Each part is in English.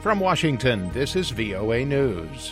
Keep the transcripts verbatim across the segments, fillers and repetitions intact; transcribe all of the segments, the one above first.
From Washington, this is V O A News.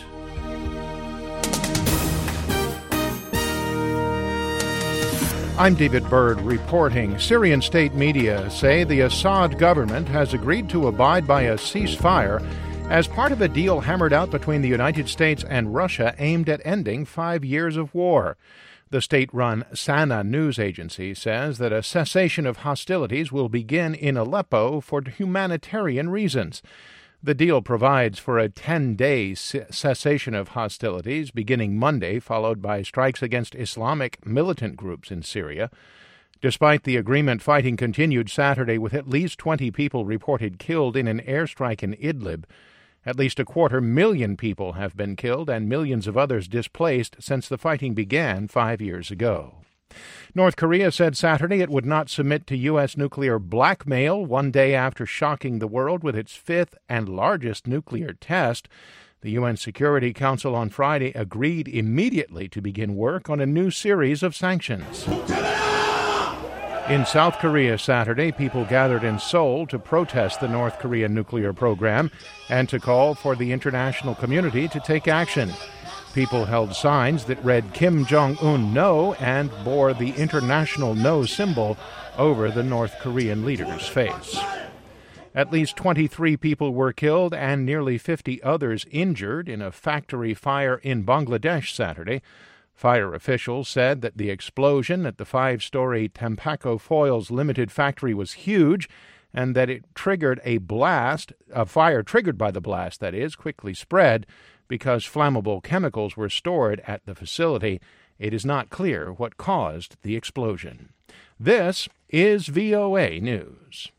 I'm David Byrd reporting. Syrian state media say the Assad government has agreed to abide by a ceasefire as part of a deal hammered out between the United States and Russia aimed at ending five years of war. The state-run Sana news agency says that a cessation of hostilities will begin in Aleppo for humanitarian reasons. The deal provides for a ten-day cessation of hostilities beginning Monday, followed by strikes against Islamic militant groups in Syria. Despite the agreement, fighting continued Saturday with at least twenty people reported killed in an airstrike in Idlib. At least a quarter million people have been killed and millions of others displaced since the fighting began five years ago. North Korea said Saturday it would not submit to U S nuclear blackmail one day after shocking the world with its fifth and largest nuclear test. The U N Security Council on Friday agreed immediately to begin work on a new series of sanctions. In South Korea Saturday, people gathered in Seoul to protest the North Korean nuclear program and to call for the international community to take action. People held signs that read Kim Jong-un no and bore the international no symbol over the North Korean leader's face. At least twenty-three people were killed and nearly fifty others injured in a factory fire in Bangladesh Saturday. Fire officials said that the explosion at the five-story Tampaco Foils Limited factory was huge and that it triggered a blast, a fire triggered by the blast, that is, quickly spread because flammable chemicals were stored at the facility. It is not clear what caused the explosion. This is V O A News.